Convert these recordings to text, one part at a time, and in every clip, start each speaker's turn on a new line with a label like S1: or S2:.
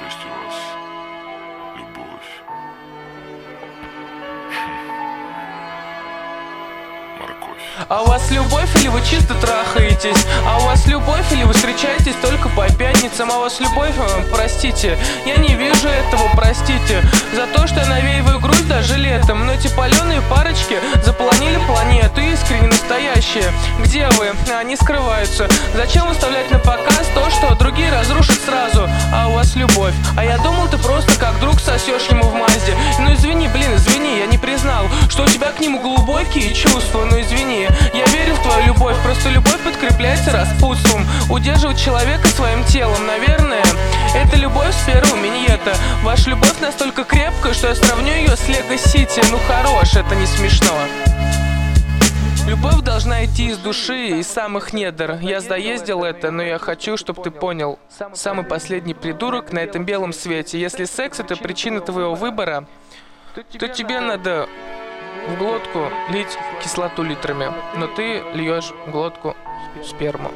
S1: есть у вас любовь. Морковь.
S2: А у вас любовь или вы чисто трахаетесь? А у вас любовь или вы встречаетесь только по пятницам? А у вас любовь, простите, я не вижу этого, простите, за то, что я навеиваю грусть даже летом. Но эти паленые парочки заполонили планету, искренне настоящие. Где вы? Они скрываются. Зачем выставлять на показ то, что другие разрушат сразу? А у вас любовь. А я думал, ты просто как друг сосешь ему в Мазде. Ну извини, извини, я не признал, что у тебя к нему глубокие чувства. Ну извини, я верю в твою любовь, просто любовь подкрепляется распутством. Удерживать человека своим телом, наверное, это любовь с первого миньета. Ваша любовь настолько крепкая, что я сравню ее с Лего Сити. Ну хорош, это не смешно. Любовь должна идти из души, из самых недр. Я заездил это, но я хочу, чтобы ты понял. Самый последний придурок на этом белом свете. Если секс — это причина твоего выбора, то тебе надо в глотку лить кислоту литрами, но ты льешь в глотку сперму.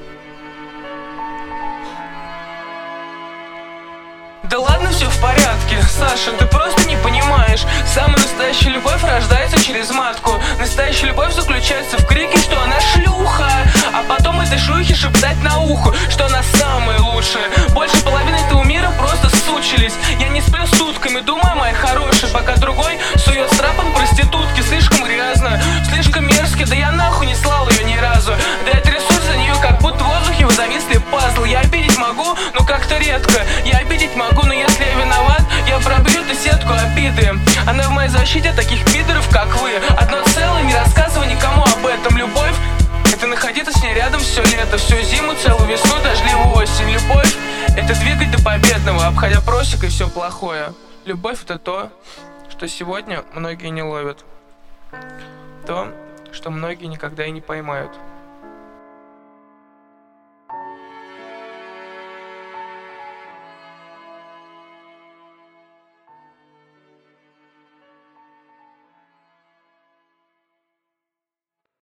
S2: Да ладно, все в порядке, Саша, ты просто не понимаешь. Самая настоящая любовь рождается через матку. Настоящая любовь заключается в крике, что она шлюха, а потом этой шлюхе шептать на ухо, что она самая лучшая. Больше половины этого мира просто сучились. Я не сплю сутками, думаю, моя хорошая, пока другой сует страпом проститутки. Слишком грязно, слишком мерзко, да я нахуй не слал ее ни разу. Да я трясусь за нее, как будто в воздухе вы зависли пазл. Я обидеть могу, но как-то редко. Я обидеть могу, но если я виноват, я пробью эту сетку обиды. Она в моей защите таких пидоров, как вы. Одно целое, не рассказывай никому об этом. Любовь — это находиться с ней рядом все лето, всю зиму, целую весну, дождливую осень. Любовь — это двигать до победного, обходя просек и все плохое. Любовь — это то, что сегодня многие не ловят. То, что многие никогда и не поймают.